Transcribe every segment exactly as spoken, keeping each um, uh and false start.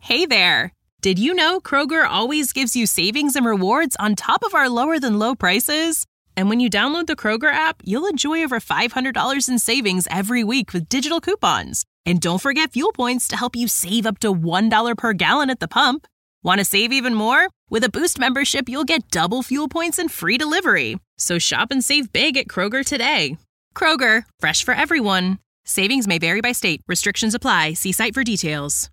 Hey there! Did you know Kroger always gives you savings and rewards on top of our lower-than-low prices? And when you download the Kroger app, you'll enjoy over five hundred dollars in savings every week with digital coupons. And don't forget fuel points to help you save up to one dollar per gallon at the pump. Want to save even more? With a Boost membership, you'll get double fuel points and free delivery. So shop and save big at Kroger today. Kroger, fresh for everyone. Savings may vary by state. Restrictions apply. See site for details.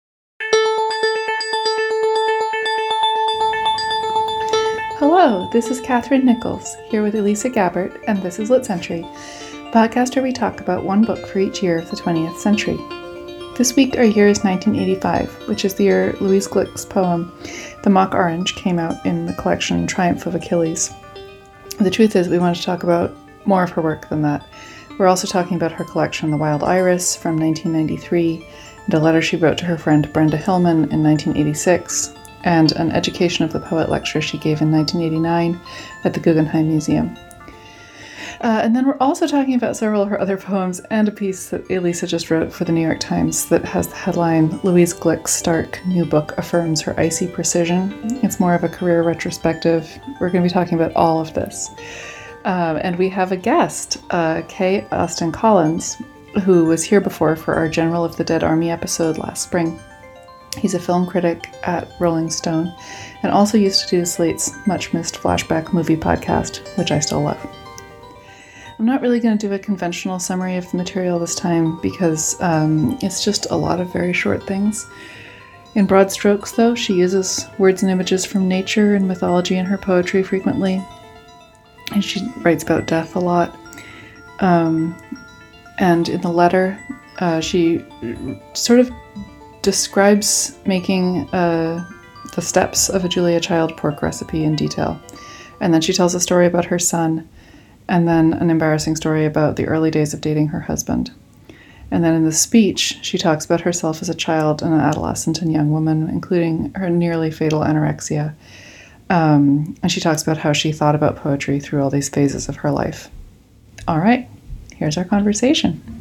Hello, this is Catherine Nichols, here with Elisa Gabbert, and this is Lit Century, a podcast where we talk about one book for each year of the twentieth century. This week our year is nineteen eighty-five, which is the year Louise Glück's poem, The Mock Orange, came out in the collection Triumph of Achilles. The truth is we want to talk about more of her work than that. We're also talking about her collection The Wild Iris from nineteen ninety-three, and a letter she wrote to her friend Brenda Hillman in nineteen eighty-six, and an Education of the Poet lecture she gave in nineteen eighty-nine at the Guggenheim Museum. Uh, and then we're also talking about several of her other poems and a piece that Elisa just wrote for the New York Times that has the headline, Louise Glück's stark new book affirms her icy precision. It's more of a career retrospective. We're going to be talking about all of this. Um, and we have a guest, uh, Kay Austen Collins, who was here before for our General of the Dead Army episode last spring. He's a film critic at Rolling Stone and also used to do Slate's much-missed flashback movie podcast, which I still love. I'm not really going to do a conventional summary of the material this time because um, it's just a lot of very short things. In broad strokes, though, she uses words and images from nature and mythology in her poetry frequently, and she writes about death a lot. Um, and in the letter, uh, she sort of describes making uh, the steps of a Julia Child pork recipe in detail. And then she tells a story about her son, and then an embarrassing story about the early days of dating her husband. And then in the speech, she talks about herself as a child and an adolescent and young woman, including her nearly fatal anorexia. Um, and she talks about how she thought about poetry through all these phases of her life. All right, here's our conversation.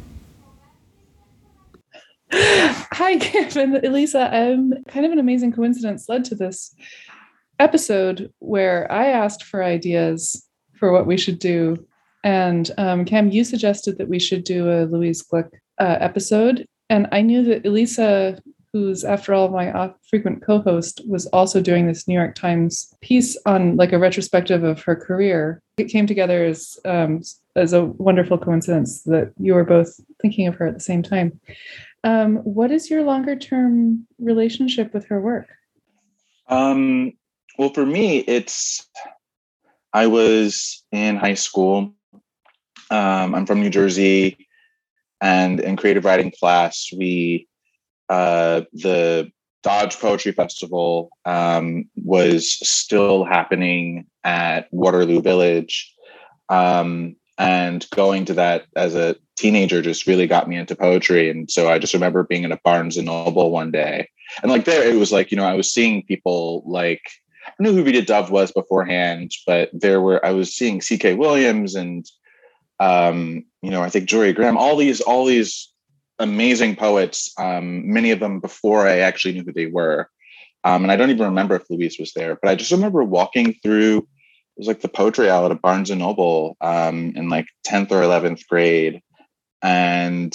Hi, Kevin. Elisa, um, kind of an amazing coincidence led to this episode where I asked for ideas for what we should do. And um, Cam, you suggested that we should do a Louise Glück uh, episode. And I knew that Elisa, who's, after all, my uh, frequent co-host, was also doing this New York Times piece on like a retrospective of her career. It came together as, um, as a wonderful coincidence that you were both thinking of her at the same time. Um, what is your longer term relationship with her work? Um, well, for me, it's, I was in high school. Um, I'm from New Jersey, and in creative writing class, we, uh, the Dodge Poetry Festival um, was still happening at Waterloo Village. Um, And going to that as a teenager just really got me into poetry. And so I just remember being in a Barnes and Noble one day. And like there, it was like, you know, I was seeing people like, I knew who Rita Dove was beforehand, but there were, I was seeing C K Williams and, um, you know, I think Jory Graham, all these, all these amazing poets, um, many of them before I actually knew who they were. Um, and I don't even remember if Louise was there, but I just remember walking through, it was like the poetry aisle at Barnes and Noble um, in like tenth or eleventh grade. And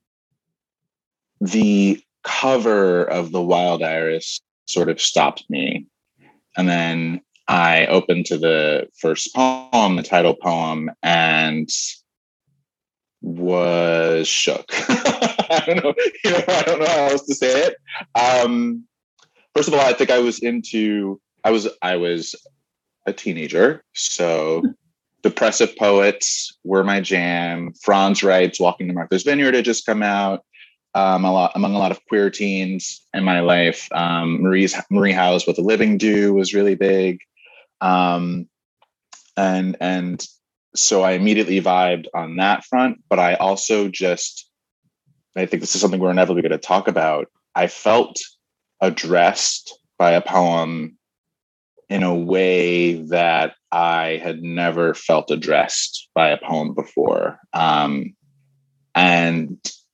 the cover of The Wild Iris sort of stopped me. And then I opened to the first poem, the title poem, and was shook. I don't know, you know, I don't know how else to say it. Um, first of all, I think I was into, I was, I was a teenager. So depressive poets were my jam. Franz Wright's Walking to Martha's Vineyard had just come out. Um, a lot among a lot of queer teens in my life. Um, Marie's Marie Howe's What the Living Do was really big. Um, and, and so I immediately vibed on that front, but I also just, I think this is something we're inevitably going to talk about. I felt addressed by a poem in a way that I had never felt addressed by a poem before. Um, and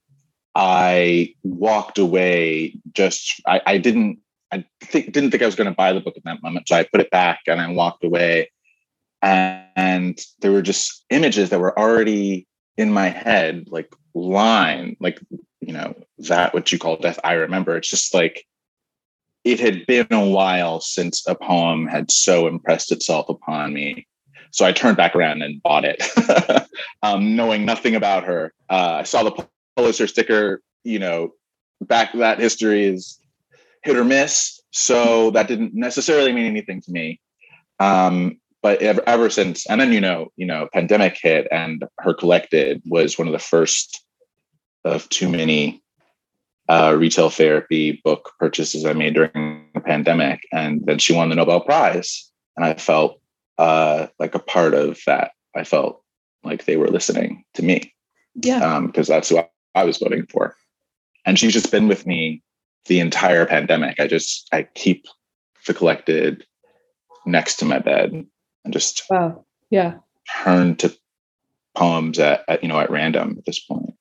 I walked away. Just I, I didn't I think didn't think I was going to buy the book at that moment, so I put it back and I walked away. And, and there were just images that were already in my head, like line, like you know that what you call death. I remember. It's just like it had been a while since a poem had so impressed itself upon me. So I turned back around and bought it, um, knowing nothing about her. Uh, I saw the Pulitzer sticker, you know, back that history is hit or miss. So that didn't necessarily mean anything to me. Um, but ever, ever since, and then, you know, you know, pandemic hit and Her Collected was one of the first of too many uh, retail therapy book purchases I made during the pandemic. And then she won the Nobel Prize. And I felt uh, like a part of that. I felt like they were listening to me. Yeah. Um, because that's who I, I was voting for. And she's just been with me the entire pandemic. I just, I keep The Collected next to my bed and just wow. Yeah. turn to poems at, at, you know, at random at this point.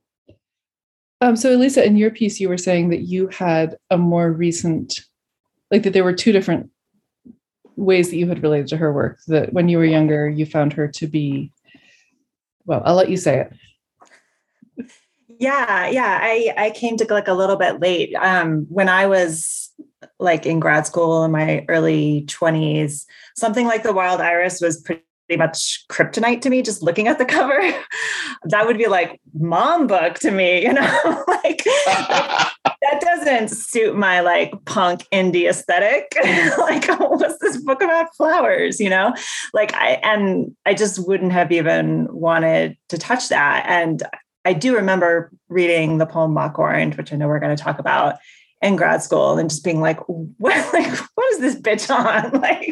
Um, so Elisa, in your piece, you were saying that you had a more recent, like that there were two different ways that you had related to her work, that when you were younger, you found her to be, well, I'll let you say it. Yeah, yeah. I, I came to Glick a little bit late. Um, when I was like in grad school in my early twenties, something like The Wild Iris was pretty much kryptonite to me. Just looking at the cover, that would be like mom book to me, you know, like that, that doesn't suit my like punk indie aesthetic. Like, what's this book about flowers, you know? Like I, and I just wouldn't have even wanted to touch that. And I do remember reading the poem Mock Orange, which I know we're going to talk about, in grad school, and just being like, what, like, what is this bitch on? Like,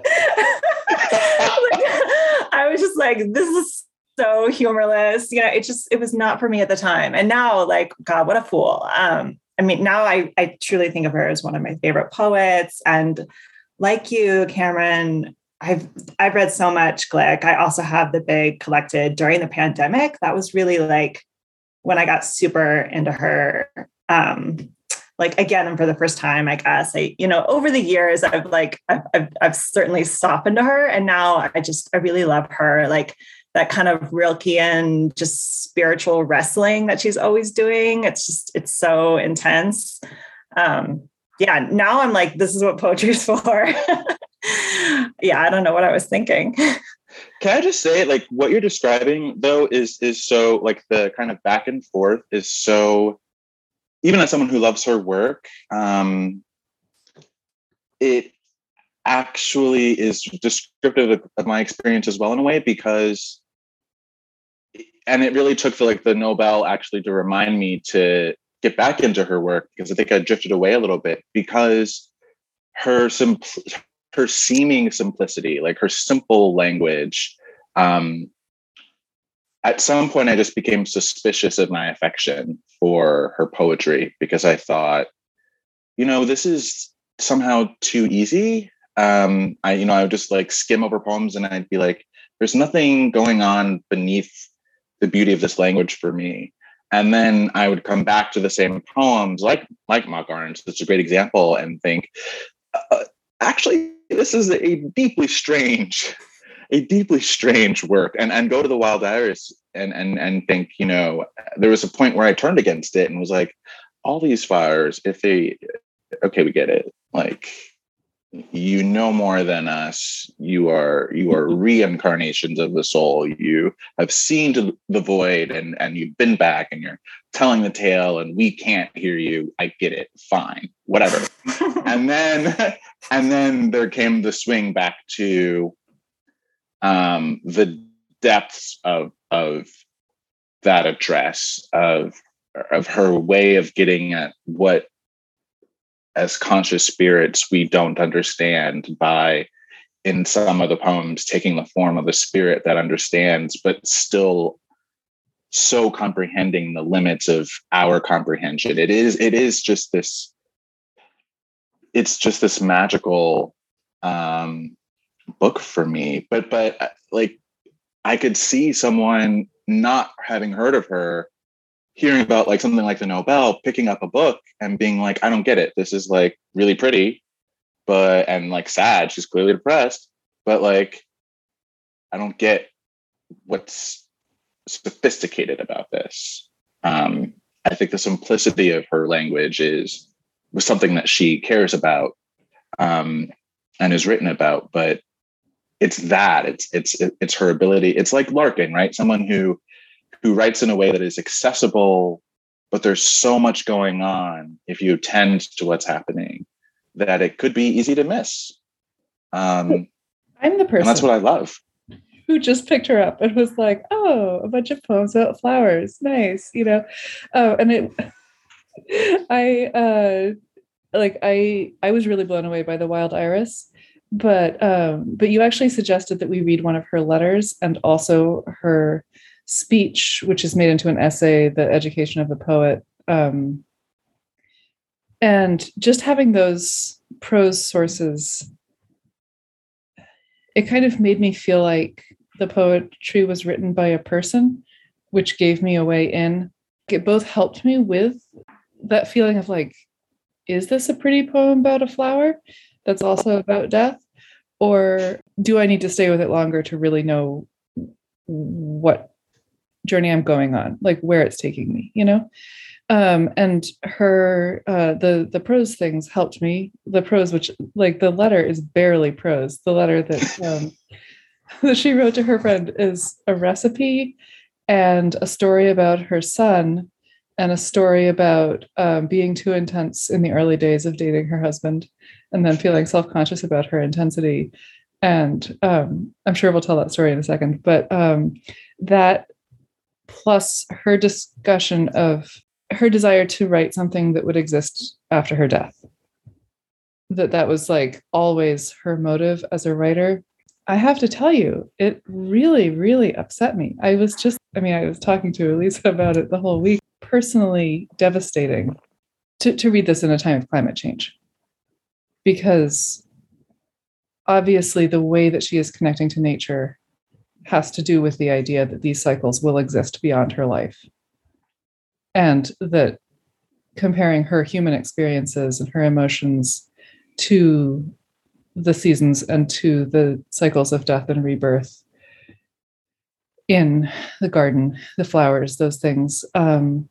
like, I was just like, this is so humorless. You know, it just, it was not for me at the time. And now, like, God, what a fool. Um, I mean, now I, I truly think of her as one of my favorite poets. And like you, Cameron, I've, I've read so much Glick. I also have the big Collected during the pandemic. That was really like when I got super into her. Um, like, again, and for the first time, I guess, I, you know, over the years, I've like, I've, I've, I've certainly softened to her. And now I just, I really love her. Like that kind of Rilkean, just spiritual wrestling that she's always doing. It's just, it's so intense. Um, yeah. Now I'm like, this is what poetry's for. Yeah. I don't know what I was thinking. Can I just say, like, what you're describing though is, is so like the kind of back and forth is so, even as someone who loves her work, um, it actually is descriptive of, of my experience as well in a way, because, and it really took for like the Nobel actually to remind me to get back into her work, because I think I drifted away a little bit, because her simpl- her seeming simplicity, like her simple language, um, at some point, I just became suspicious of my affection for her poetry, because I thought, you know, this is somehow too easy. Um, I, you know, I would just like skim over poems and I'd be like, there's nothing going on beneath the beauty of this language for me. And then I would come back to the same poems, like like Mock Orange, that's a great example, and think, uh, actually, this is a deeply strange a deeply strange work, and and go to The Wild Iris and and and think, you know, there was a point where I turned against it and was like, all these flowers, if they, okay, we get it. Like, you know more than us. You are you are reincarnations of the soul. You have seen to the void, and and you've been back, and you're telling the tale, and we can't hear you. I get it. Fine, whatever. and then and then there came the swing back to Um, the depths of of that address, of of her way of getting at what, as conscious spirits, we don't understand, by, in some of the poems, taking the form of a spirit that understands, but still so comprehending the limits of our comprehension. It is it is just this. It's just this magical Um, book for me, but but like I could see someone not having heard of her hearing about like something like the Nobel, picking up a book and being like, I don't get it. This is like really pretty, but, and like sad. She's clearly depressed, but like, I don't get what's sophisticated about this. Um, I think the simplicity of her language is was something that she cares about um, and is written about, but it's that it's it's it's her ability. It's like Larkin, right? Someone who who writes in a way that is accessible, but there's so much going on if you attend to what's happening that it could be easy to miss. Um, I'm the person. And that's what I love. Who just picked her up and was like, oh, a bunch of poems about flowers. Nice, you know? Oh, and it, I, uh, like, I, I was really blown away by The Wild Iris, but, um, but you actually suggested that we read one of her letters and also her speech, which is made into an essay, The Education of the Poet. Um, and just having those prose sources, it kind of made me feel like the poetry was written by a person, which gave me a way in. It both helped me with that feeling of like, is this a pretty poem about a flower that's also about death? Or do I need to stay with it longer to really know what journey I'm going on, like where it's taking me, you know? Um, and her, uh, the, the prose things helped me. The prose, which like the letter is barely prose. The letter that, um, that she wrote to her friend is a recipe and a story about her son and a story about um, being too intense in the early days of dating her husband and then feeling self-conscious about her intensity. And um, I'm sure we'll tell that story in a second, but um, that plus her discussion of her desire to write something that would exist after her death, that that was like always her motive as a writer. I have to tell you, it really, really upset me. I was just, I mean, I was talking to Elisa about it the whole week. Personally devastating to, to read this in a time of climate change, because obviously the way that she is connecting to nature has to do with the idea that these cycles will exist beyond her life. And that comparing her human experiences and her emotions to the seasons and to the cycles of death and rebirth in the garden, the flowers, those things. Um,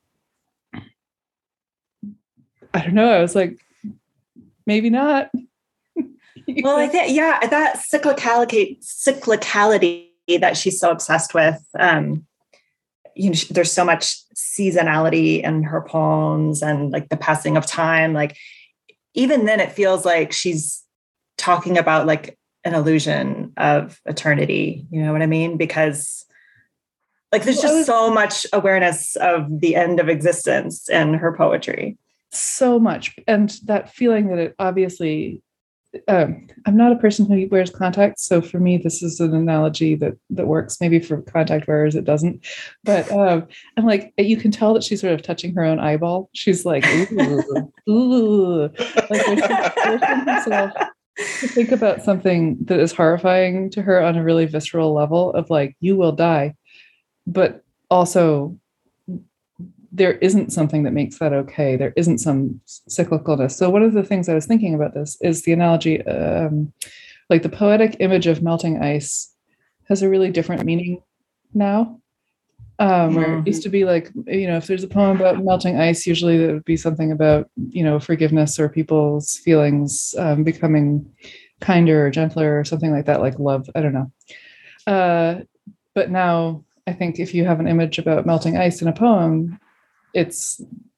I don't know. I was like, maybe not. Well, I think, yeah, that cyclicality, cyclicality that she's so obsessed with. Um, you know, there's so much seasonality in her poems and like the passing of time. Like, even then it feels like she's talking about like an illusion of eternity. You know what I mean? Because like, there's just so much awareness of the end of existence in her poetry. So much. And that feeling that it obviously, um, I'm not a person who wears contacts. So for me, this is an analogy that that works. Maybe for contact wearers, it doesn't. But um, I'm like, you can tell that she's sort of touching her own eyeball. She's like, ooh, ooh. Like there's, there's herself to think about something that is horrifying to her on a really visceral level of like, you will die. But also, there isn't something that makes that okay. There isn't some cyclicalness. So one of the things I was thinking about this is the analogy, um, like the poetic image of melting ice has a really different meaning now. Um, where it used to be like, you know, if there's a poem about melting ice, usually it would be something about, you know, forgiveness or people's feelings um, becoming kinder or gentler or something like that, like love. I don't know. Uh, but now I think if you have an image about melting ice in a poem, it's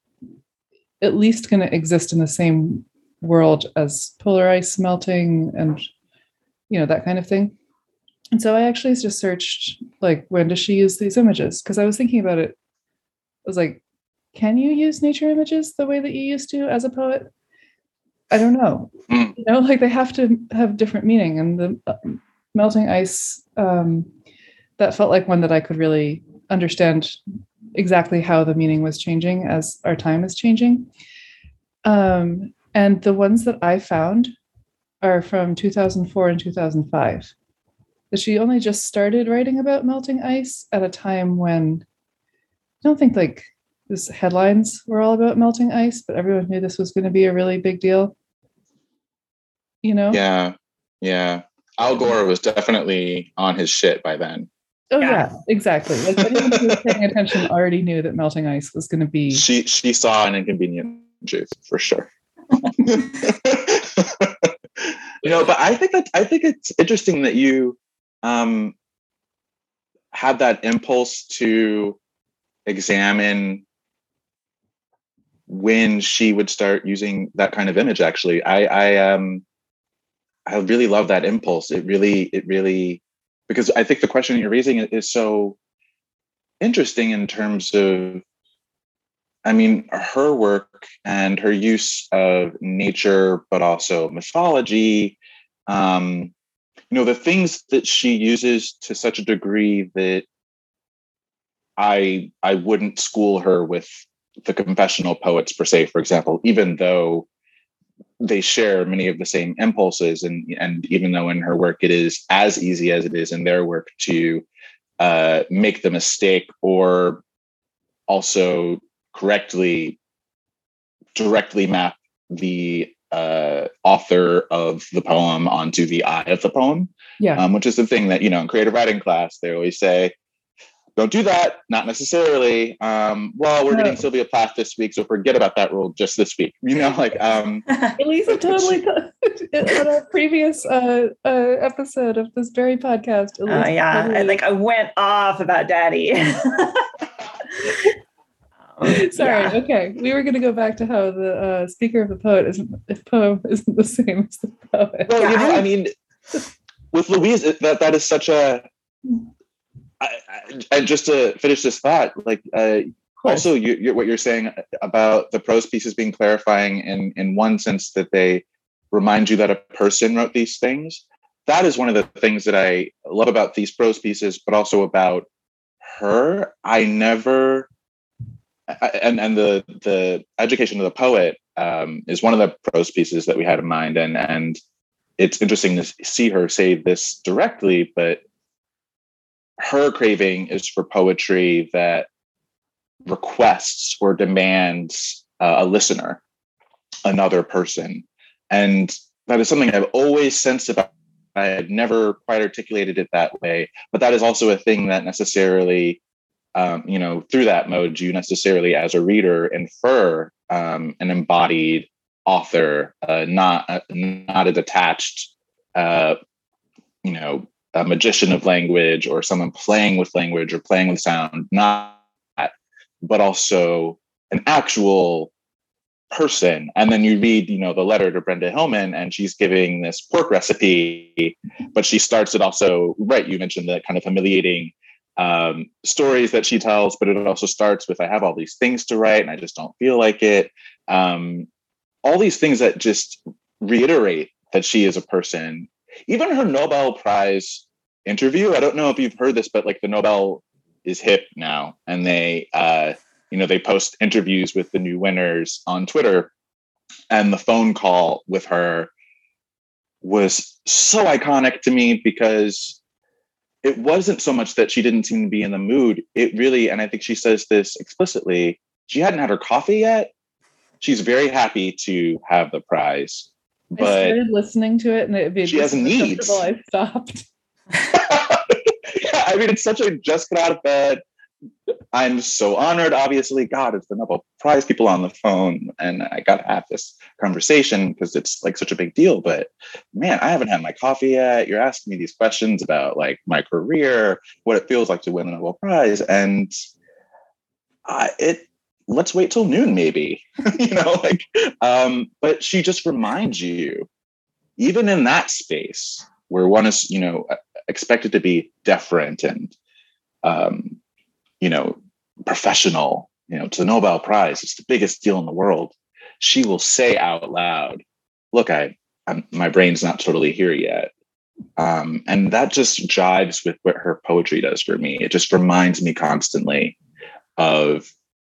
at least going to exist in the same world as polar ice melting and, you know, that kind of thing. And so I actually just searched, like, when does she use these images? Because I was thinking about it. I was like, can you use nature images the way that you used to as a poet? I don't know. Mm. You know, like they have to have different meaning. And the uh, melting ice, um, that felt like one that I could really understand exactly how the meaning was changing as our time is changing. Um, and the ones that I found are from two thousand four and two thousand five. That she only just started writing about melting ice at a time when I don't think like this headlines were all about melting ice, but everyone knew this was going to be a really big deal. You know? Yeah. Yeah. Al Gore was definitely on his shit by then. Oh yeah, yeah exactly. Like anyone who was paying attention already knew that melting ice was going to be. She she saw an inconvenient truth for sure. You know, but I think that I think it's interesting that you um, had that impulse to examine when she would start using that kind of image. Actually, I I um I really love that impulse. It really it really because I think the question that you're raising is so interesting in terms of, I mean, her work and her use of nature, but also mythology, um, you know, the things that she uses to such a degree that I I wouldn't school her with the confessional poets per se, for example, even though they share many of the same impulses, and and even though in her work it is as easy as it is in their work to uh, make the mistake or also correctly directly map the uh, author of the poem onto the eye of the poem. Yeah. Um, which is the thing that, you know, in creative writing class, they always say, don't do that. Not necessarily. Um, well, we're no. getting Sylvia Plath this week, so forget about that rule just this week. You know, like um, Elisa totally on a previous uh, uh, episode of this very podcast. Oh uh, yeah, totally... I, like I went off about Daddy. Sorry. Yeah. Okay, we were going to go back to how the uh, speaker of the poet isn't the poem isn't the same as the poet. Well, you know, I mean, with Louise, that that is such a. I, I, and just to finish this thought, like uh, also you, you're, what you're saying about the prose pieces being clarifying in in one sense that they remind you that a person wrote these things. That is one of the things that I love about these prose pieces, but also about her. I never. And and the the education of the poet um, is one of the prose pieces that we had in mind, and and it's interesting to see her say this directly, but her craving is for poetry that requests or demands uh, a listener, another person, and that is something I've always sensed about. I had never quite articulated it that way, but that is also a thing that necessarily. Um, you know, through that mode, you necessarily, as a reader, infer um, an embodied author, uh, not uh, not a detached, uh, you know, a magician of language or someone playing with language or playing with sound. Not that, but also an actual person. And then you read, you know, the letter to Brenda Hillman, and she's giving this pork recipe, but she starts it also right. You mentioned the kind of humiliating. Um, stories that she tells, but it also starts with, I have all these things to write and I just don't feel like it. Um, all these things that just reiterate that she is a person. Even her Nobel Prize interview, I don't know if you've heard this, but like the Nobel is hip now, and they, uh, you know, they post interviews with the new winners on Twitter, and the phone call with her was so iconic to me because it wasn't so much that she didn't seem to be in the mood. It really, and I think she says this explicitly, she hadn't had her coffee yet. She's very happy to have the prize. But I started listening to it and it made she has needs. I stopped. Yeah, I mean, it's such a just get out of bed. I'm so honored, obviously. God, it's the Nobel Prize people on the phone. And I got to have this conversation because it's like such a big deal. But man, I haven't had my coffee yet. You're asking me these questions about like my career, what it feels like to win the Nobel Prize. And I, it, let's wait till noon, maybe, you know, like, um, but she just reminds you, even in that space where one is, you know, expected to be deferent and, um, you know, professional, you know, to the Nobel Prize, it's the biggest deal in the world. She will say out loud, look, I, I'm, my brain's not totally here yet. Um, and that just jives with what her poetry does for me. It just reminds me constantly of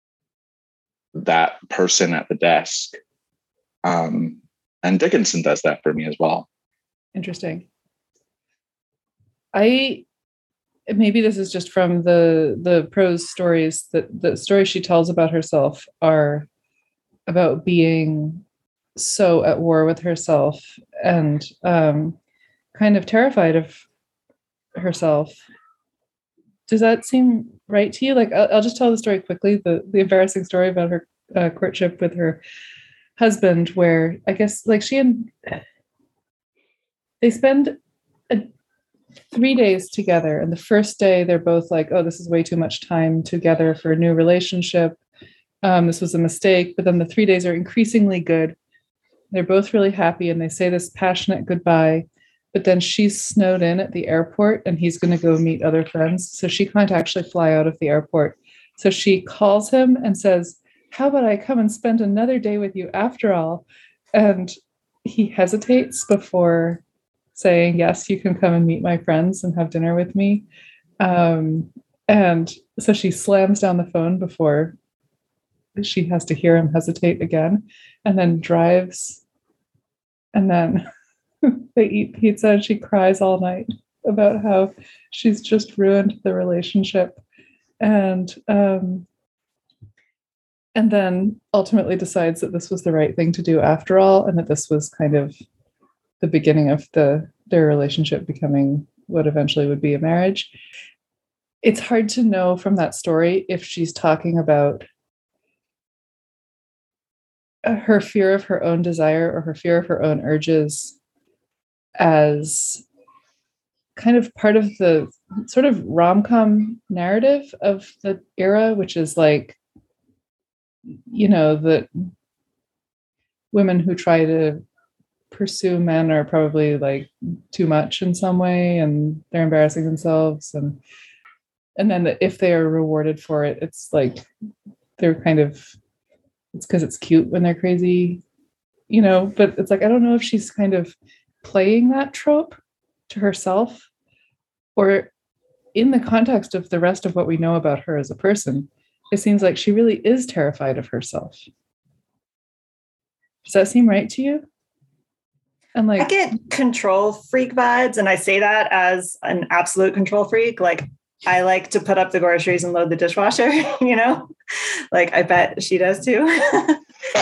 that person at the desk. Um, and Dickinson does that for me as well. Interesting. I maybe this is just from the the prose stories, that the stories she tells about herself are about being so at war with herself and um, kind of terrified of herself. Does that seem right to you? Like, I'll, I'll just tell the story quickly, the, the embarrassing story about her uh, courtship with her husband, where I guess like she and they spend a, three days together. And the first day they're both like, oh, this is way too much time together for a new relationship. Um, this was a mistake. But then the three days are increasingly good. They're both really happy and they say this passionate goodbye. But then she's snowed in at the airport and he's going to go meet other friends. So she can't actually fly out of the airport. So she calls him and says, how about I come and spend another day with you after all? And he hesitates before saying, yes, you can come and meet my friends and have dinner with me. Um, and so she slams down the phone before she has to hear him hesitate again, and then drives. And then they eat pizza and she cries all night about how she's just ruined the relationship. And um, and then ultimately decides that this was the right thing to do after all, and that this was kind of the beginning of the their relationship becoming what eventually would be a marriage. It's hard to know from that story if she's talking about her fear of her own desire or her fear of her own urges as kind of part of the sort of rom-com narrative of the era, which is like, you know, that women who try to pursue men are probably like too much in some way and they're embarrassing themselves. And and then the, if they are rewarded for it, it's like they're kind of, it's because it's cute when they're crazy, you know, but it's like, I don't know if she's kind of playing that trope to herself or in the context of the rest of what we know about her as a person. It seems like she really is terrified of herself. Does that seem right to you? And like, I get control freak vibes, and I say that as an absolute control freak. Like, I like to put up the groceries and load the dishwasher, you know, like I bet she does too. well,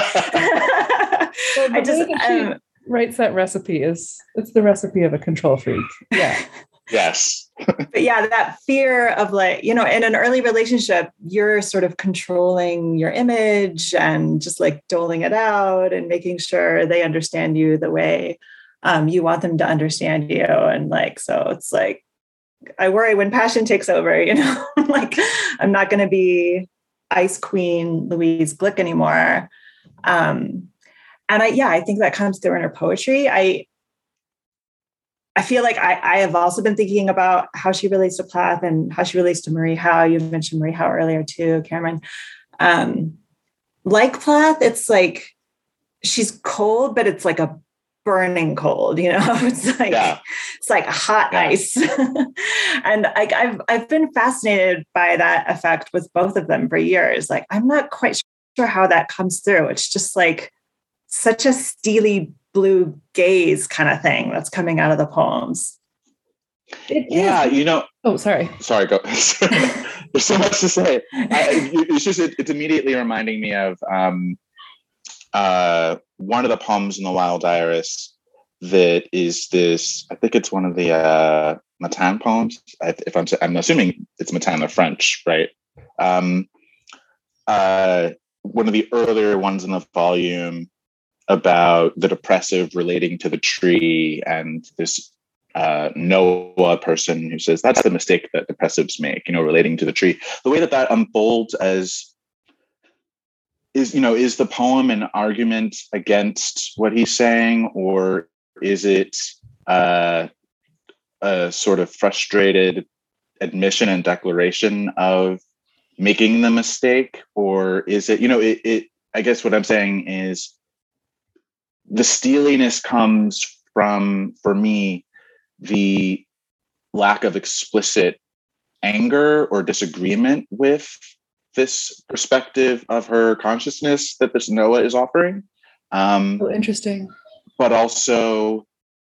I just um, writes that recipe is it's the recipe of a control freak. Yeah. Yes. But yeah, that fear of like, you know, in an early relationship, you're sort of controlling your image and just like doling it out and making sure they understand you the way um, you want them to understand you. And like, so it's like, I worry when passion takes over, you know, like I'm not going to be Ice Queen Louise Glick anymore. Um, and I, yeah, I think that comes through in her poetry. I, I feel like I, I have also been thinking about how she relates to Plath and how she relates to Marie Howe. You mentioned Marie Howe earlier too, Cameron. Um, like Plath, it's like she's cold, but it's like a burning cold, you know. It's like yeah. It's like hot yeah. ice. And I, I've I've been fascinated by that effect with both of them for years. Like I'm not quite sure how that comes through. It's just like such a steely blue gaze kind of thing that's coming out of the poems. It yeah, is. You know. Oh, sorry. Sorry, go. There's so much to say. I, it's just it, it's immediately reminding me of um, uh, one of the poems in the Wild Iris that is this. I think it's one of the uh, Matan poems. If I'm, I'm assuming it's Matan, the French, right? Um, uh, one of the earlier ones in the volume about the depressive relating to the tree, and this uh, Noah person who says that's the mistake that depressives make, you know, relating to the tree. The way that that unfolds as is, you know, is the poem an argument against what he's saying, or is it uh, a sort of frustrated admission and declaration of making the mistake, or is it, you know, it, it I guess what I'm saying is the steeliness comes from, for me, the lack of explicit anger or disagreement with this perspective of her consciousness that this Noah is offering. Um, oh, interesting. But also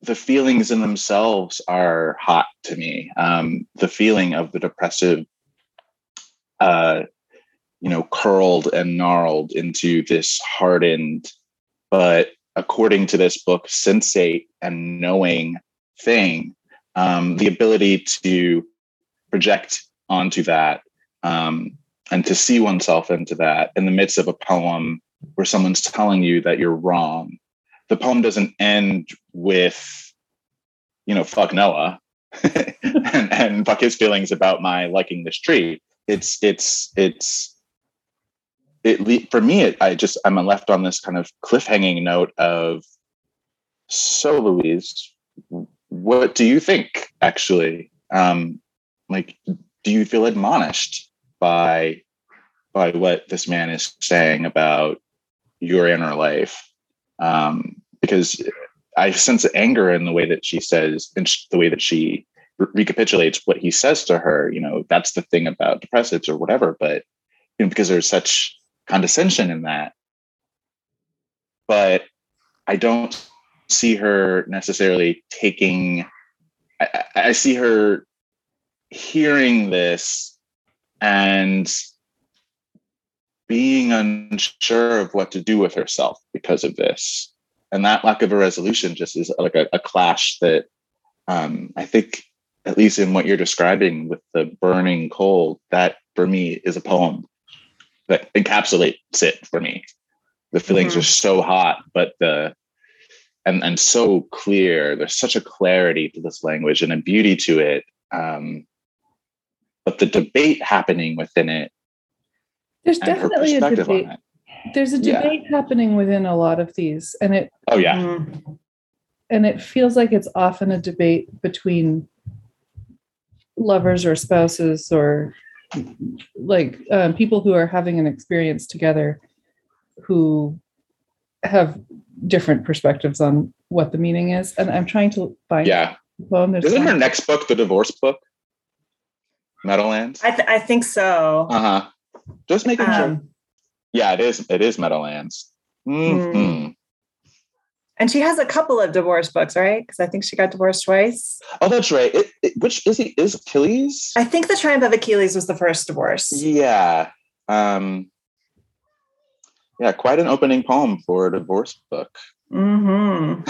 the feelings in themselves are hot to me. Um, the feeling of the depressive, uh, you know, curled and gnarled into this hardened, but according to this book, sensate and knowing thing. Um, the ability to project onto that um, and to see oneself into that in the midst of a poem where someone's telling you that you're wrong. The poem doesn't end with, you know, fuck Noah and, and fuck his feelings about my liking this tree. It's, it's, it's, it, for me, it, I just, I'm left on this kind of cliffhanging note of, so Louise, what do you think, actually? Um, like, do you feel admonished by by what this man is saying about your inner life? Um, because I sense anger in the way that she says, and the way that she re- recapitulates what he says to her. You know, that's the thing about depressives or whatever. But you know, because there's such condescension in that. But I don't see her necessarily taking, I, I see her hearing this and being unsure of what to do with herself because of this. And that lack of a resolution just is like a, a clash that um, I think, at least in what you're describing with the burning coal, that for me is a poem that encapsulates it for me. The feelings mm-hmm. are so hot, but the And, and so clear. There's such a clarity to this language and a beauty to it. Um, but the debate happening within it. There's definitely a debate. There's a debate yeah. happening within a lot of these. And it Oh yeah. And it feels like it's often a debate between lovers or spouses or like um, people who are having an experience together who have different perspectives on what the meaning is. And I'm trying to find yeah. the poem. There's Isn't one. her next book the divorce book? Meadowlands? I, th- I think so. Uh-huh. Just making um, sure. Yeah, it is. It is Meadowlands. Mm-hmm. Mm. And she has a couple of divorce books, right? Because I think she got divorced twice. Oh, that's right. It, it, which is he? Is Achilles? I think The Triumph of Achilles was the first divorce. Yeah. Um, yeah, quite an opening poem for a divorce book. Mm-hmm.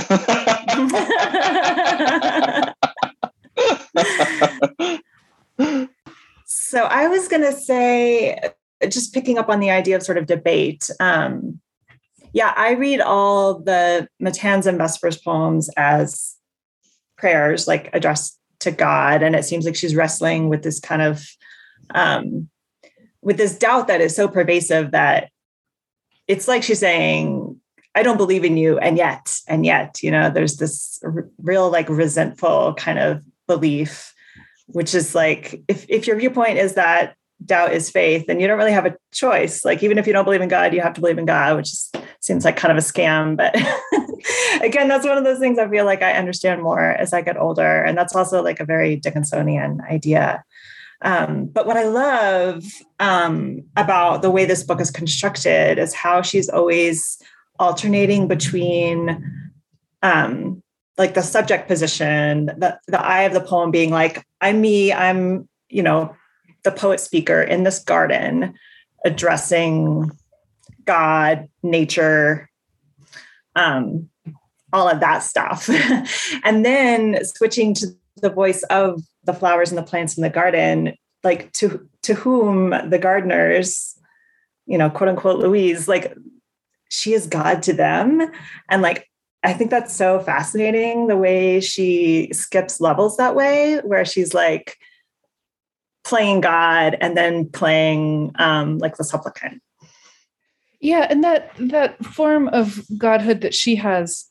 So I was going to say, just picking up on the idea of sort of debate. Um, yeah, I read all the Matins and Vespers poems as prayers, like addressed to God. And it seems like she's wrestling with this kind of, um, with this doubt that is so pervasive that it's like she's saying, I don't believe in you. And yet, and yet, you know, there's this r- real like resentful kind of belief, which is like, if, if your viewpoint is that doubt is faith, then you don't really have a choice. Like, even if you don't believe in God, you have to believe in God, which is, seems like kind of a scam. But again, that's one of those things I feel like I understand more as I get older. And that's also like a very Dickinsonian idea. Um, but what I love um, about the way this book is constructed is how she's always alternating between um, like the subject position, the, the eye of the poem being like, I'm me, I'm, you know, the poet speaker in this garden addressing God, nature, um, all of that stuff. And then switching to the voice of the flowers and the plants in the garden, like to, to whom the gardeners, you know, quote unquote, Louise, like she is God to them. And like, I think that's so fascinating the way she skips levels that way, where she's like playing God and then playing um, like the supplicant. Yeah. And that, that form of godhood that she has,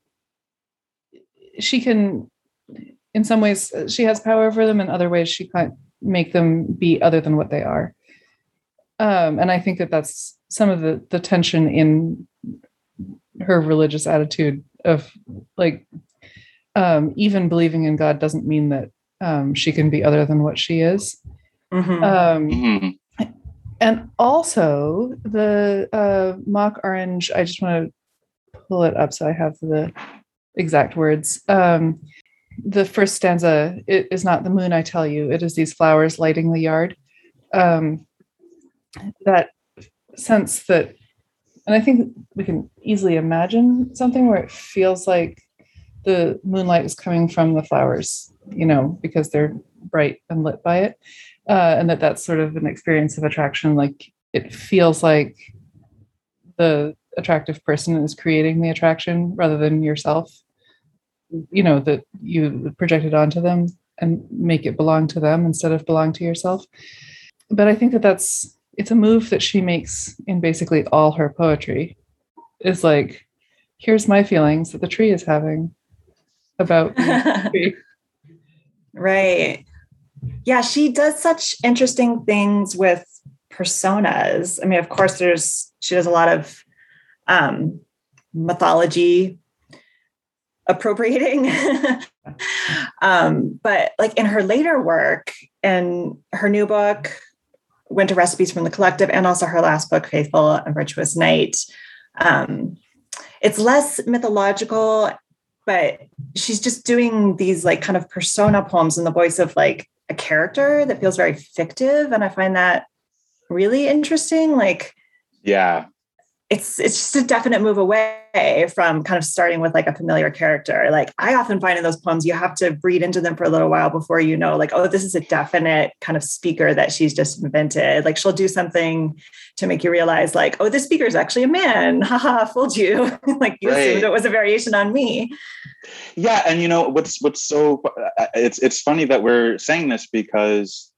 she can, in some ways she has power over them. In other ways, she can't make them be other than what they are. Um, and I think that that's some of the, the tension in her religious attitude of like, um, even believing in God doesn't mean that um, she can be other than what she is. Mm-hmm. Um, mm-hmm. And also the uh, mock orange, I just want to pull it up so I have the exact words. Um, the first stanza, it is not the moon, I tell you, it is these flowers lighting the yard. Um, that sense that, and I think we can easily imagine something where it feels like the moonlight is coming from the flowers, you know, because they're bright and lit by it. Uh, and that that's sort of an experience of attraction. Like it feels like the attractive person is creating the attraction rather than yourself, you know, that you project it onto them and make it belong to them instead of belong to yourself. But I think that that's, it's a move that she makes in basically all her poetry, is like, here's my feelings that the tree is having about the tree. Right. Yeah, she does such interesting things with personas. I mean, of course, there's she does a lot of um, mythology appropriating. um, but like in her later work, in her new book, Winter Recipes from the Collective, and also her last book, Faithful and Virtuous Night, um, it's less mythological, but she's just doing these like kind of persona poems in the voice of like a character that feels very fictive. And I find that really interesting. Like, yeah, it's, it's just a definite move away from kind of starting with like a familiar character. Like I often find in those poems, you have to read into them for a little while before you know, like, oh, this is a definite kind of speaker that she's just invented. Like she'll do something to make you realize like, oh, this speaker is actually a man. Haha, fooled you. Like you right. assumed it was a variation on me. Yeah. And you know, what's, what's so, it's, it's funny that we're saying this because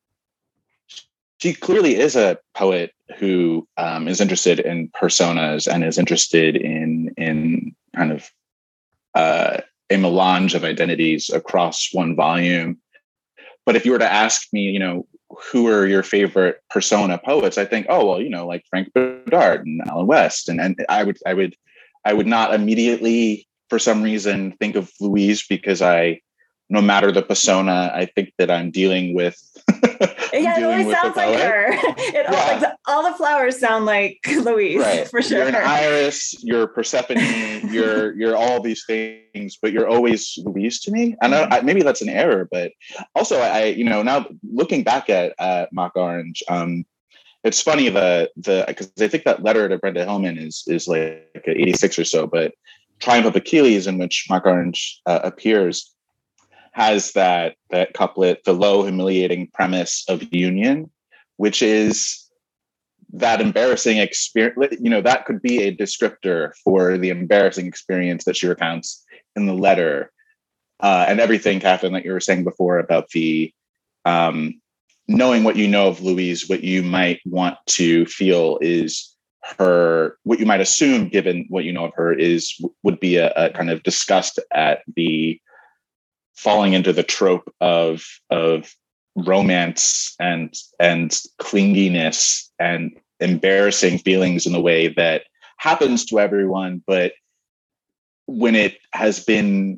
she clearly is a poet who um, is interested in personas and is interested in, in kind of uh, a melange of identities across one volume. But if you were to ask me, you know, who are your favorite persona poets? I think, oh, well, you know, like Frank Bedard and Alan West. And, and I would, I would, I would not immediately, for some reason, think of Louise because I, no matter the persona, I think that I'm dealing with. Yeah, it always sounds like her. It all, yeah. like, all the flowers sound like Louise, right. for sure. You're an Iris, you're Persephone, you're you're all these things, but you're always Louise to me. And I, I, maybe that's an error, but also I, you know, now looking back at uh, Mock Orange, um, it's funny the the because I think that letter to Brenda Hillman is is like eighty-six or so, but Triumph of Achilles, in which Mock Orange uh, appears, has that that couplet, the low, humiliating premise of union, which is that embarrassing experience. You know, that could be a descriptor for the embarrassing experience that she recounts in the letter. Uh, and everything, Catherine, that you were saying before about the um, knowing what you know of Louise, what you might want to feel is her, what you might assume, given what you know of her, is would be a, a kind of disgust at the falling into the trope of of romance and and clinginess and embarrassing feelings in the way that happens to everyone, but when it has been,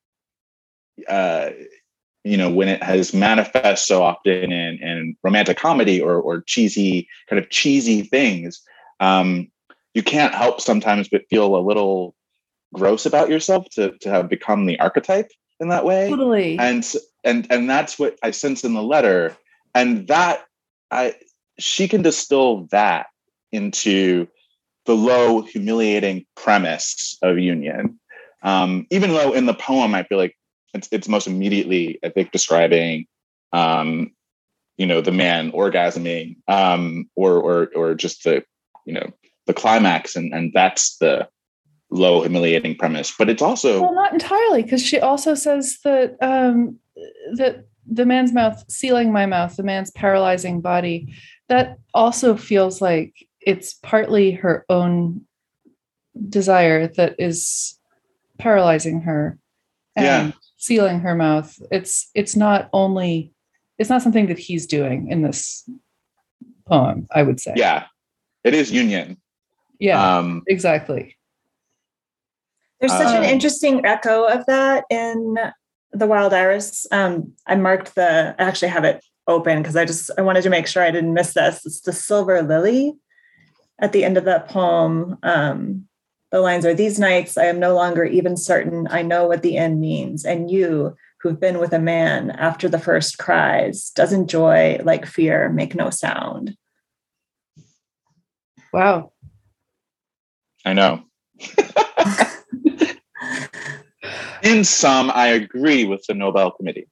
uh, you know, when it has manifest so often in, in romantic comedy or or cheesy kind of cheesy things, um, you can't help sometimes but feel a little gross about yourself to to have become the archetype in that way. Totally. And and and that's what I sense in the letter. And that I she can distill that into the low, humiliating premise of union. Um, even though in the poem I feel like it's it's most immediately, I think, describing um, you know, the man orgasming, um, or or or just the, you know, the climax, and, and that's the low, humiliating premise. But it's also, well, not entirely, because she also says that um that the man's mouth sealing my mouth, the man's paralyzing body, that also feels like it's partly her own desire that is paralyzing her and yeah. sealing her mouth. It's it's not only it's not something that he's doing in this poem, I would say. Yeah, it is union. Yeah, um exactly. There's such Um, an interesting echo of that in The Wild Iris. Um, I marked the, I actually have it open because I just, I wanted to make sure I didn't miss this. It's the silver lily at the end of that poem. Um, The lines are, these nights, I am no longer even certain I know what the end means. And you, who've been with a man after the first cries, doesn't joy, like fear, make no sound? Wow. I know. In sum, I agree with the Nobel Committee.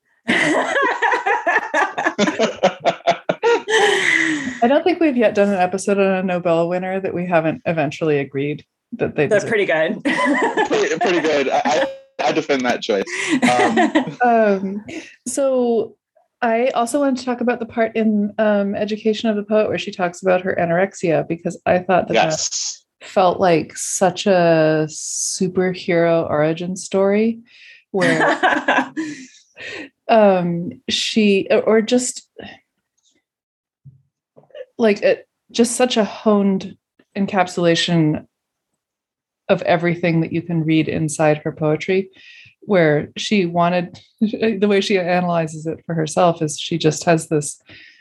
I don't think we've yet done an episode on a Nobel winner that we haven't eventually agreed that they They're deserve. pretty good. pretty, pretty good. I, I, I defend that choice. Um, Um, so I also want to talk about the part in um, Education of the Poet where she talks about her anorexia, because I thought that yes. that felt like such a superhero origin story where um, she, or just like it, just such a honed encapsulation of everything that you can read inside her poetry, where she wanted, the way she analyzes it for herself is she just has this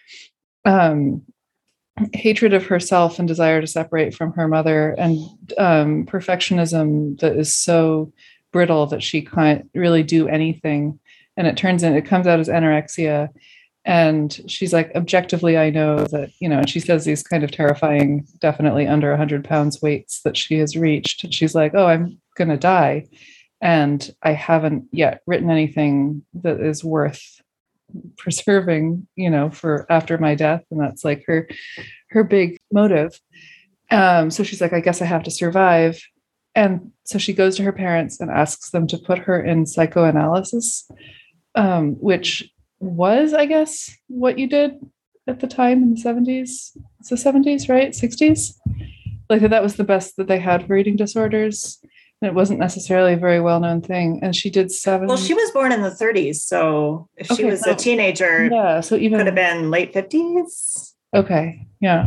um, hatred of herself and desire to separate from her mother, and um, perfectionism that is so brittle that she can't really do anything. And it turns in, it comes out as anorexia. And she's like, objectively, I know that, you know, and she says these kind of terrifying, definitely under one hundred pounds weights that she has reached. And she's like, oh, I'm going to die. And I haven't yet written anything that is worth preserving, you know, for after my death. And that's like her, her big motive. Um, so she's like, I guess I have to survive. And so she goes to her parents and asks them to put her in psychoanalysis, um, which was, I guess, what you did at the time in the seventies. It's the seventies, right? sixties? Like that was the best that they had for eating disorders. And it wasn't necessarily a very well-known thing. And she did seven. Well, she was born in the thirties. So if she Okay, was so, a teenager, yeah, so even could have been late fifties. Okay. Yeah.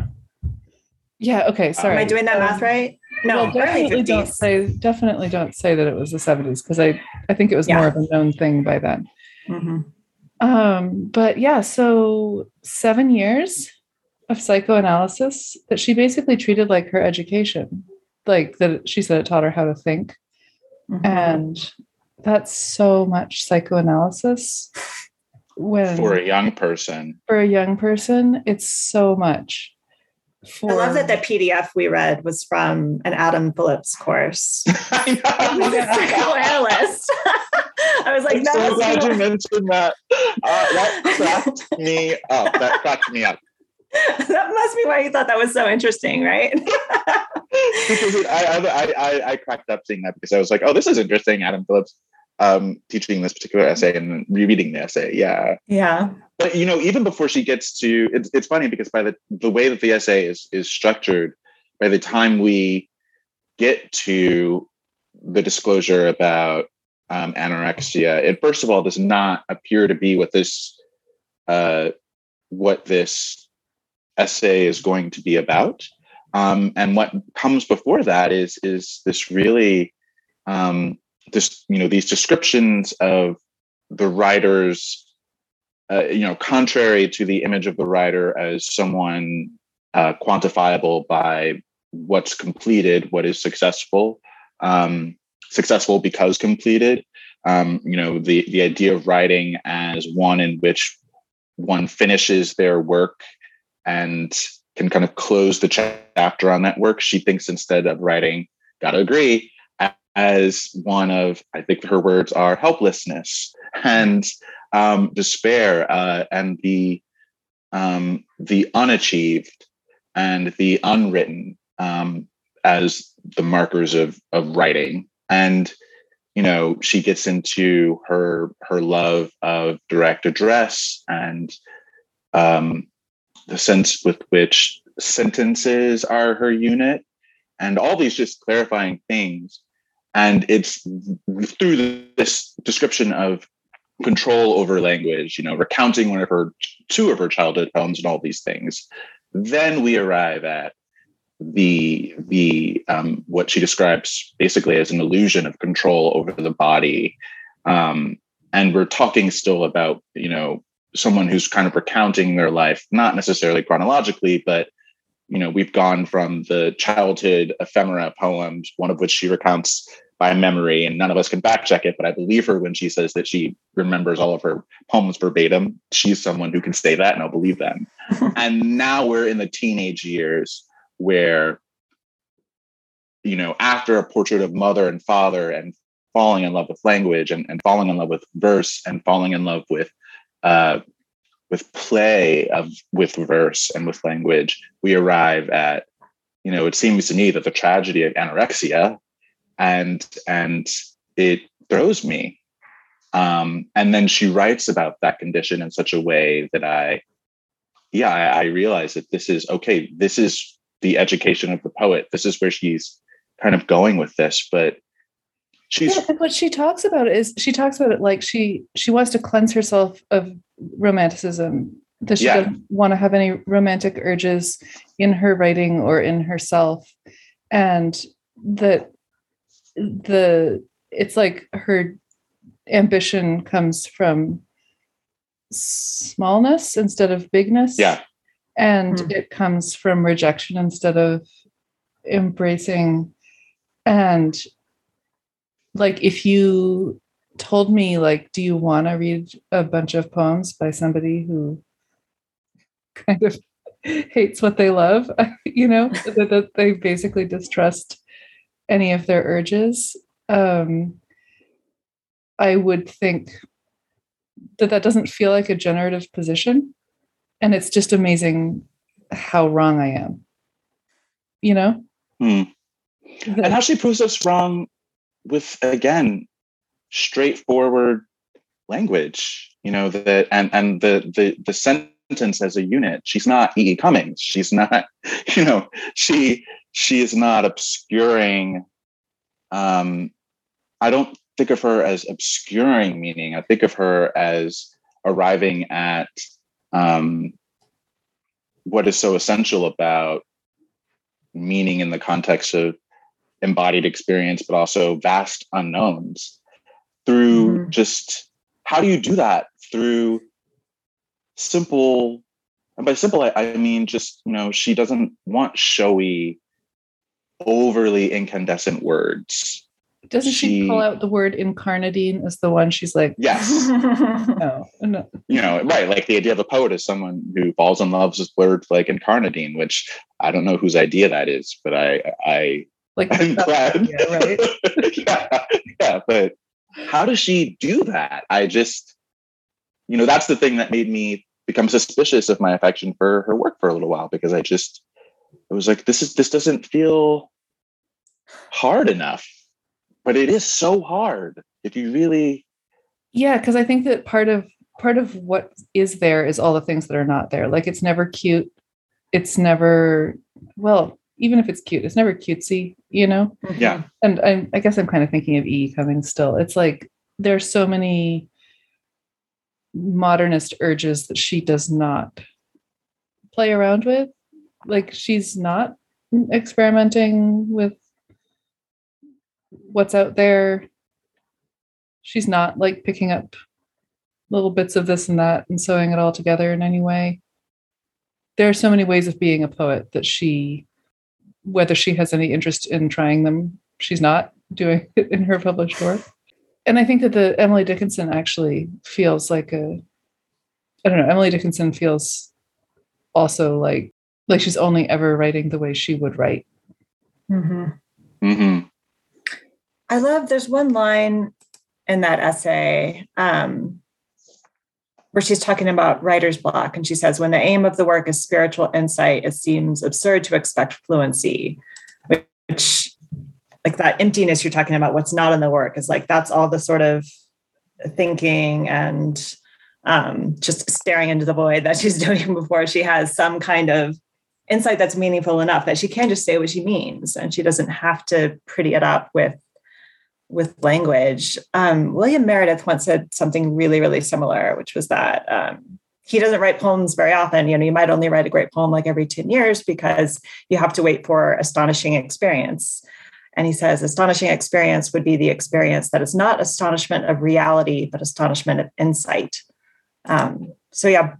Yeah. Okay. Sorry. Am I doing that um, math right? No, well, definitely don't say, definitely don't say that it was the seventies, because I, I think it was Yeah. more of a known thing by then. Mm-hmm. Um, but yeah, so seven years of psychoanalysis that she basically treated like her education, like that she said it taught her how to think. Mm-hmm. And that's so much psychoanalysis when For a young person. for a young person, it's so much. For, I love that the P D F we read was from an Adam Phillips course. I He was a psychoanalyst. I was like, I'm that so must glad be you why- mentioned that. Uh, that cracked me up. That cracked me up. that must be why you thought that was so interesting, right? Because it, I, I, I, I cracked up seeing that, because I was like, oh, this is interesting. Adam Phillips um, teaching this particular essay and rereading the essay. Yeah. Yeah. But, you know, even before she gets to, it's, it's funny because by the, the way that the essay is, is structured, by the time we get to the disclosure about um, anorexia, it first of all does not appear to be what this, uh, what this essay is going to be about. Um, and what comes before that is, is this really, um, this, you know, these descriptions of the writer's, uh, you know, contrary to the image of the writer as someone uh, quantifiable by what's completed, what is successful, um, successful because completed. Um, you know, the the idea of writing as one in which one finishes their work and can kind of close the chapter on that work. She thinks instead of writing, gotta agree, as one of, I think her words are helplessness and um, despair uh, and the um, the unachieved and the unwritten um, as the markers of of writing. And you know, she gets into her her love of direct address and um, the sense with which sentences are her unit, and all these just clarifying things. And it's through this description of control over language, you know, recounting one of her two of her childhood poems and all these things, then we arrive at the the um, what she describes basically as an illusion of control over the body, um, and we're talking still about, you know, someone who's kind of recounting their life, not necessarily chronologically, but you know, we've gone from the childhood ephemera poems, one of which she recounts by memory, and none of us can fact check it, but I believe her when she says that she remembers all of her poems verbatim. She's someone who can say that, and I'll believe them. And now we're in the teenage years where, you know, after a portrait of mother and father and falling in love with language and, and falling in love with verse and falling in love with uh, with play of with verse and with language, we arrive at, you know, it seems to me that the tragedy of anorexia, and and it throws me. Um, and then she writes about that condition in such a way that I, yeah, I, I realize that this is, okay, this is the education of the poet. This is where she's kind of going with this, but she's... Yeah, and what she talks about is, she talks about it like she, she wants to cleanse herself of romanticism, that she yeah. doesn't want to have any romantic urges in her writing or in herself. And that the, it's like her ambition comes from smallness instead of bigness. Yeah. And Mm-hmm. it comes from rejection instead of embracing. And like, if you told me, like, do you want to read a bunch of poems by somebody who kind of hates what they love, you know, that, that they basically distrust any of their urges, um, I would think that that doesn't feel like a generative position. And it's just amazing how wrong I am, you know? Hmm. And how she proves us wrong with, again, straightforward language, you know, that and and the the the sentence as a unit. She's not E E. Cummings. She's not, you know, she she is not obscuring. Um, I don't think of her as obscuring meaning. I think of her as arriving at um, what is so essential about meaning in the context of embodied experience, but also vast unknowns through mm-hmm. just, how do you do that? Through simple, and by simple, I, I mean, just, you know, she doesn't want showy, overly incandescent words. Doesn't she, she pull out the word incarnadine as the one she's like, yes. no, no. You know, right. Like the idea of a poet is someone who falls in love with words like incarnadine, which I don't know whose idea that is, but I, I, like, I'm glad. Idea, right? yeah, yeah. But how does she do that? I just, you know, that's the thing that made me become suspicious of my affection for her work for a little while, because I just, it was like, this is, this doesn't feel hard enough. But it is so hard if you really. Yeah, because I think that part of part of what is there is all the things that are not there. Like, it's never cute. It's never, well, even if it's cute, it's never cutesy, you know? Yeah. And I, I guess I'm kind of thinking of E E. Cummings still. It's like there's so many modernist urges that she does not play around with. Like, she's not experimenting with what's out there. She's not like picking up little bits of this and that and sewing it all together in any way. There are so many ways of being a poet that she, whether she has any interest in trying them, she's not doing it in her published work. And I think that the Emily Dickinson actually feels like a, I don't know, Emily Dickinson feels also like, like she's only ever writing the way she would write. Mm-hmm. Mm-hmm. I love, there's one line in that essay um, where she's talking about writer's block. And she says, when the aim of the work is spiritual insight, it seems absurd to expect fluency, which, like, that emptiness you're talking about, what's not in the work is like, that's all the sort of thinking and um, just staring into the void that she's doing before she has some kind of insight that's meaningful enough that she can just say what she means. And she doesn't have to pretty it up with with language. Um, William Meredith once said something really, really similar, which was that um, he doesn't write poems very often. You know, you might only write a great poem like every ten years because you have to wait for astonishing experience. And he says, astonishing experience would be the experience that is not astonishment of reality, but astonishment of insight. Um, so yeah,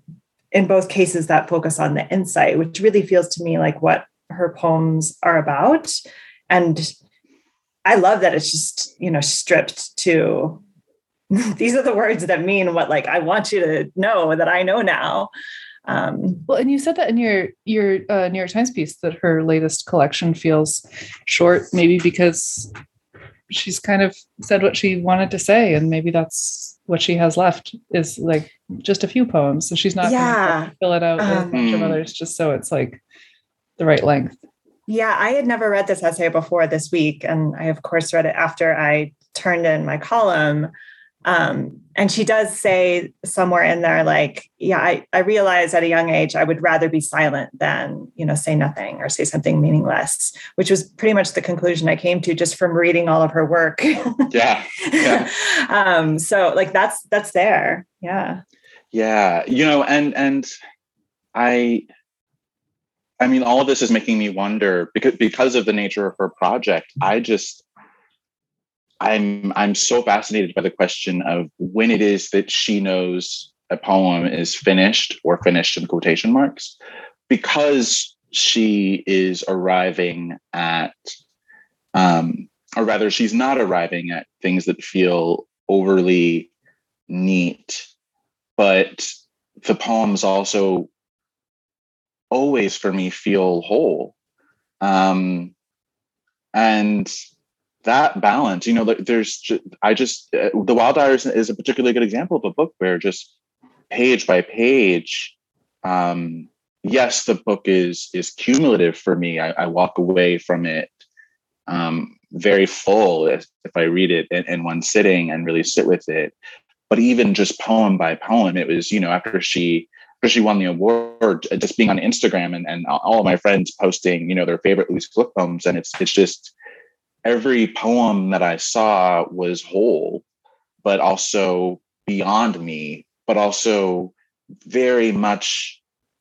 in both cases that focus on the insight, which really feels to me like what her poems are about. And I love that it's just, you know, stripped to these are the words that mean what, like, I want you to know that I know now. Um, well, and you said that in your your uh, New York Times piece that her latest collection feels short, maybe because she's kind of said what she wanted to say, and maybe that's what she has left is like just a few poems. So she's not yeah. going to fill it out with Um, a bunch of others just so it's like the right length. Yeah, I had never read this essay before this week, and I of course read it after I turned in my column. Um, and she does say somewhere in there, like, yeah, I, I realized at a young age, I would rather be silent than, you know, say nothing or say something meaningless, which was pretty much the conclusion I came to just from reading all of her work. Yeah. yeah. um, so like, that's, that's there. Yeah. Yeah. You know, and, and I, I mean, all of this is making me wonder because, because of the nature of her project, I just, I'm I'm so fascinated by the question of when it is that she knows a poem is finished or finished in quotation marks, because she is arriving at, um, or rather, she's not arriving at things that feel overly neat, but the poems also always, for me, feel whole, um, and. That balance, you know, there's, just, I just, uh, The Wild Iris is a particularly good example of a book where just page by page, um, yes, the book is is cumulative for me. I, I walk away from it um, very full if, if I read it in, in one sitting and really sit with it. But even just poem by poem, it was, you know, after she after she won the award, just being on Instagram and, and all of my friends posting, you know, their favorite Louise Gluck poems, and it's it's just. Every poem that I saw was whole, but also beyond me, but also very much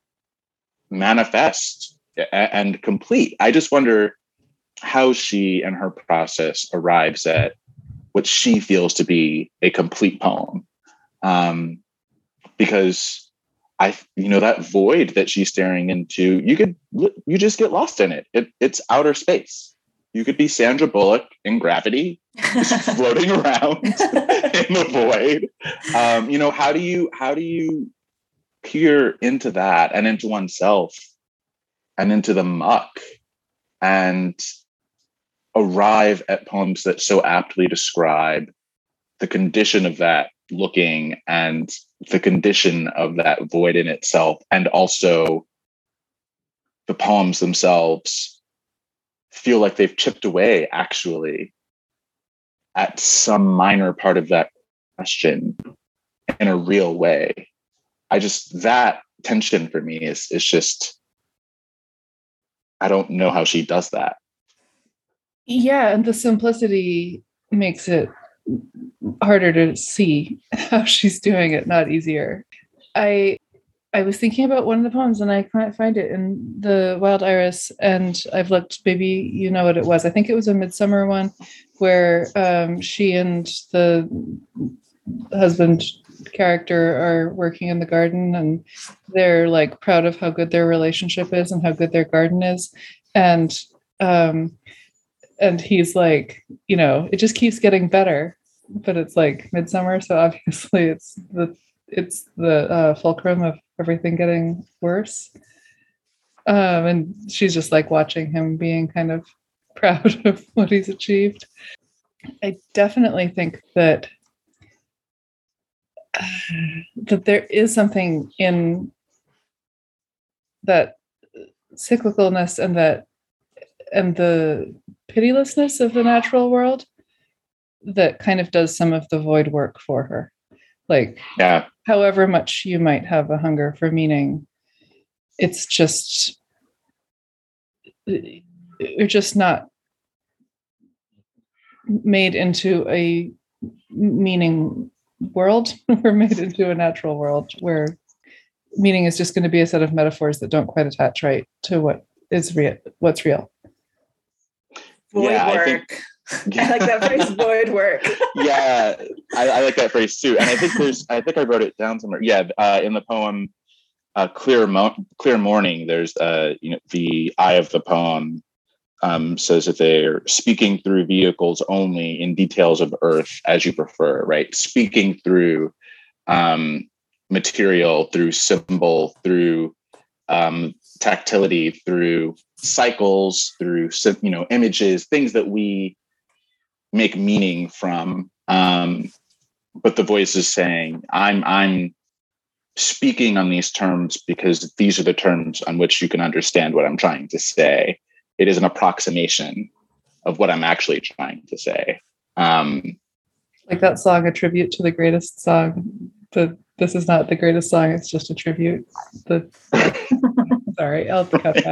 manifest and complete. I just wonder how she and her process arrives at what she feels to be a complete poem. Um, because I, you know, that void that she's staring into, you could, you just get lost in it. it it's outer space. You could be Sandra Bullock in Gravity, just floating around in the void. Um, you know, how do you how do you peer into that and into oneself and into the muck and arrive at poems that so aptly describe the condition of that looking and the condition of that void in itself, and also the poems themselves feel like they've chipped away actually at some minor part of that question in a real way. I just, that tension for me is is just, I don't know how she does that. Yeah, and the simplicity makes it harder to see how she's doing it, not easier. I I was thinking about one of the poems and I can't find it in the Wild Iris, and I've looked, maybe you know what it was. I think it was a Midsummer one where um, she and the husband character are working in the garden and they're like proud of how good their relationship is and how good their garden is. And um, and he's like, you know, it just keeps getting better, but it's like midsummer. So obviously it's the it's the uh, fulcrum of everything getting worse. Um, and she's just like watching him being kind of proud of what he's achieved. I definitely think that uh, that there is something in that cyclicalness and that and the pitilessness of the natural world that kind of does some of the void work for her. Like, yeah. However much you might have a hunger for meaning, it's just, you're just not made into a meaning world. We're made into a natural world where meaning is just going to be a set of metaphors that don't quite attach right to what is real, what's real. Void yeah, work. I think- I like that phrase, void work. yeah, I, I like that phrase too. And I think there's, I think I wrote it down somewhere. Yeah, uh, in the poem, uh, clear Mo- clear morning, there's uh, you know the eye of the poem um, says that they're speaking through vehicles only in details of earth as you prefer, right? Speaking through um, material, through symbol, through um, tactility, through cycles, through you know images, things that we make meaning from. Um, but the voice is saying, "I'm I'm speaking on these terms because these are the terms on which you can understand what I'm trying to say. It is an approximation of what I'm actually trying to say." Um, like that song, a tribute to the greatest song. The this is not the greatest song; it's just a tribute. The sorry, I'll have to cut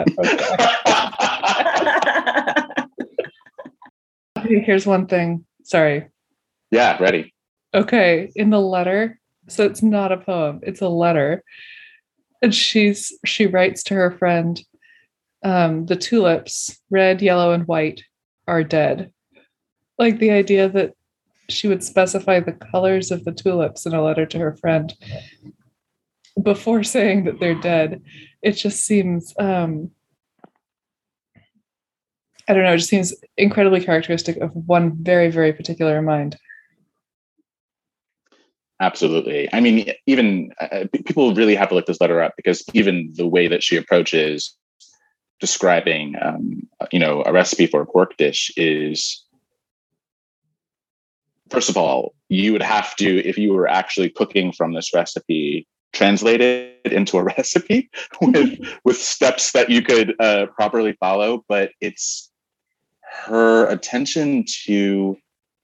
that. Okay, here's one thing. Sorry. Yeah, ready. Okay, in the letter, so it's not a poem; it's a letter, and she's she writes to her friend, um, "The tulips, red, yellow, and white, are dead." Like the idea that she would specify the colors of the tulips in a letter to her friend before saying that they're dead. It just seems, um, I don't know, it just seems incredibly characteristic of one very, very particular mind. Absolutely. I mean, even uh, people really have to look this letter up, because even the way that she approaches describing, um, you know, a recipe for a pork dish is, first of all, you would have to, if you were actually cooking from this recipe, translate it into a recipe with with steps that you could uh, properly follow. But it's her attention to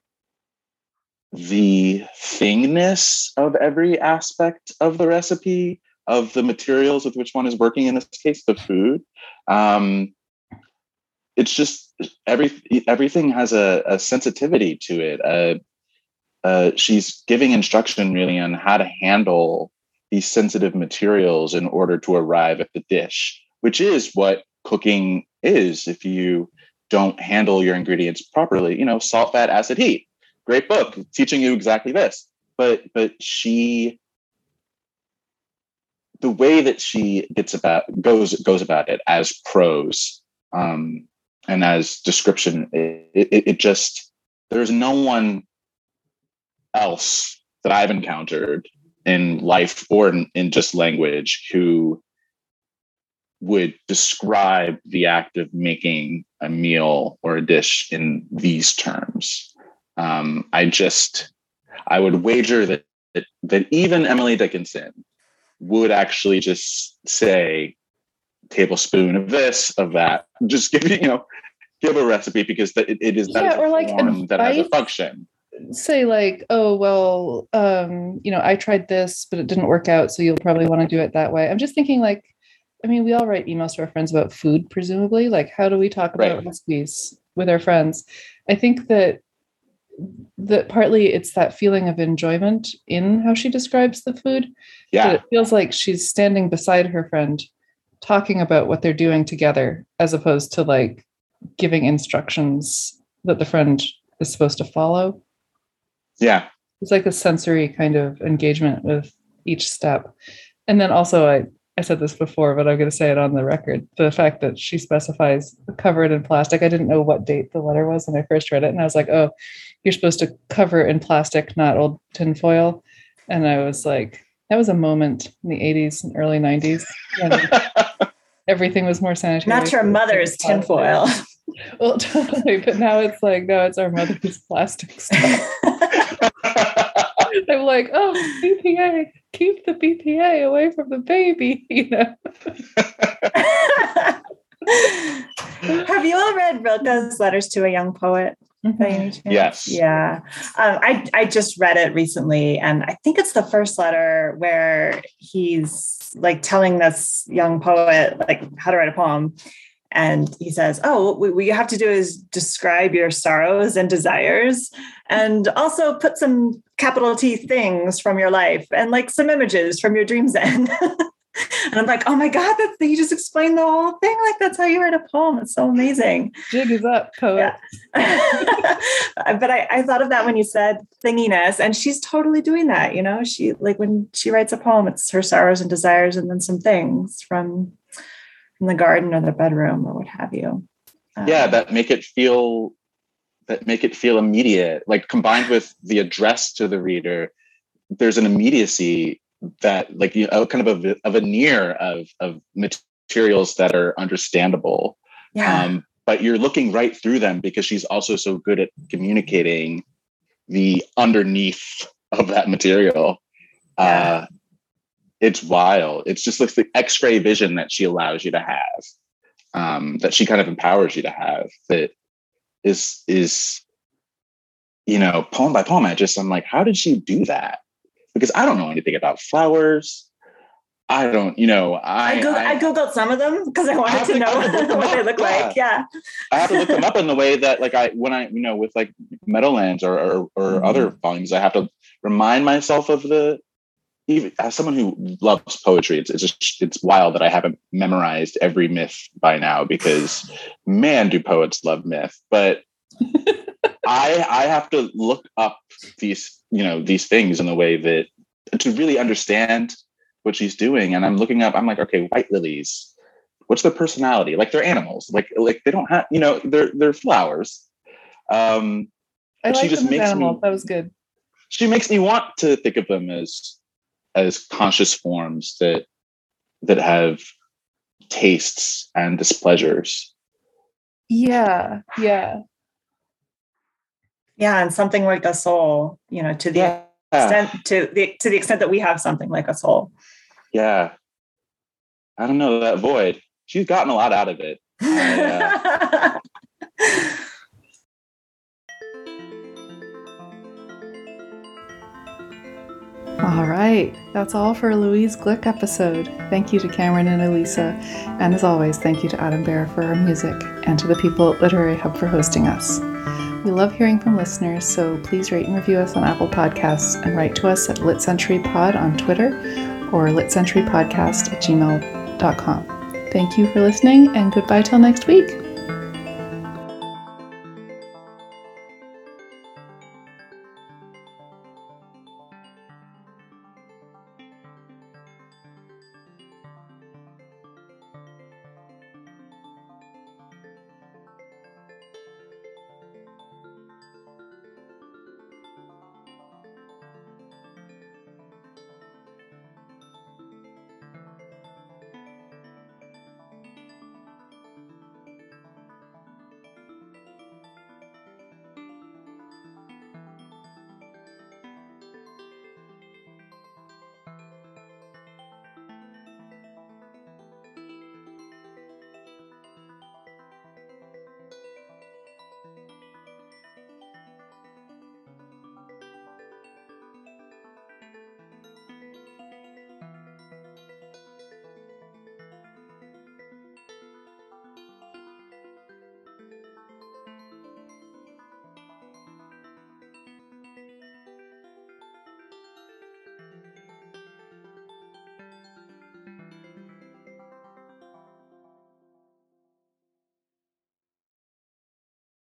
the thingness of every aspect of the recipe, of the materials with which one is working, in this case, the food. Um, it's just every everything has a, a sensitivity to it. Uh, uh, she's giving instruction really on how to handle these sensitive materials in order to arrive at the dish, which is what cooking is. If you don't handle your ingredients properly, you know, salt, fat, acid, heat. Great book teaching you exactly this. But but she, the way that she gets about goes goes about it as prose um, and as description, it, it, it just, there's no one else that I've encountered in life or in, in just language who would describe the act of making a meal or a dish in these terms. Um, I just, I would wager that, that that even Emily Dickinson would actually just say tablespoon of this, of that, just give you know, give a recipe, because that it, it is that yeah, is a or like form that has a function. Say like, oh well, um, you know, I tried this, but it didn't work out, so you'll probably want to do it that way. I'm just thinking, like, I mean, we all write emails to our friends about food, presumably. Like, how do we talk about Right. recipes with our friends? I think that that partly it's that feeling of enjoyment in how she describes the food. Yeah. That it feels like she's standing beside her friend talking about what they're doing together, as opposed to like giving instructions that the friend is supposed to follow. Yeah. It's like a sensory kind of engagement with each step. And then also, I, I said this before, but I'm going to say it on the record. The fact that she specifies cover it in plastic. I didn't know what date the letter was when I first read it. And I was like, oh, you're supposed to cover in plastic, not old tinfoil. And I was like, that was a moment in the eighties and early nineties when everything was more sanitary. Not your mother's tinfoil. Well, totally. But now it's like, no, it's our mother's plastic stuff. I'm like, oh, B P A, keep the B P A away from the baby, you know. Have you all read Rilke's Letters to a Young Poet? Mm-hmm. Yes. Yeah. Um, I, I just read it recently, and I think it's the first letter where he's like telling this young poet like how to write a poem. And he says, oh, what you have to do is describe your sorrows and desires, and also put some capital T things from your life and like some images from your dreams in. And I'm like, oh my God, that's, you just explained the whole thing. Like, that's how you write a poem. It's so amazing. Jig is up, poet. Yeah. But I, I thought of that when you said thinginess, and she's totally doing that. You know, she, like when she writes a poem, it's her sorrows and desires, and then some things from, from the garden or the bedroom or what have you. Um, yeah. That make it feel, that make it feel immediate, like combined with the address to the reader, there's an immediacy that, like, you know, kind of a, a veneer of, of materials that are understandable. Yeah. Um, but you're looking right through them because she's also so good at communicating the underneath of that material. Yeah. Uh, it's wild. It's just like the X-ray vision that she allows you to have, um, that she kind of empowers you to have, that is, is, you know, poem by poem. I just, I'm like, how did she do that? Because I don't know anything about flowers. I don't, you know, I I, Googled, I, I Googled some of them because I wanted I to know to what they look yeah. like. Yeah. I have to look them up in the way that, like, I, when I, you know, with like Meadowlands or, or, or mm-hmm. other volumes, I have to remind myself of the, even as someone who loves poetry, it's, it's just, it's wild that I haven't memorized every myth by now, because man, do poets love myth. But I, I have to look up these, you know, these things in the way that, to really understand what she's doing. And I'm looking up, I'm like, okay, white lilies, what's their personality? Like, they're animals. Like, like they don't have, you know, they're, they're flowers. Um, I like she just them as makes animals. me, that was good. She makes me want to think of them as, as conscious forms that, that have tastes and displeasures. Yeah. Yeah. Yeah. And something like a soul, you know, to the yeah. extent, to the, to the extent that we have something like a soul. Yeah. I don't know, that void, she's gotten a lot out of it. I, uh... All right, that's all for a Louise Glick episode. Thank you to Cameron and Elisa. And as always, thank you to Adam Bear for our music and to the people at Literary Hub for hosting us. We love hearing from listeners, so please rate and review us on Apple Podcasts and write to us at litcenturypod on Twitter or litcenturypodcast at gmail dot com. Thank you for listening, and goodbye till next week.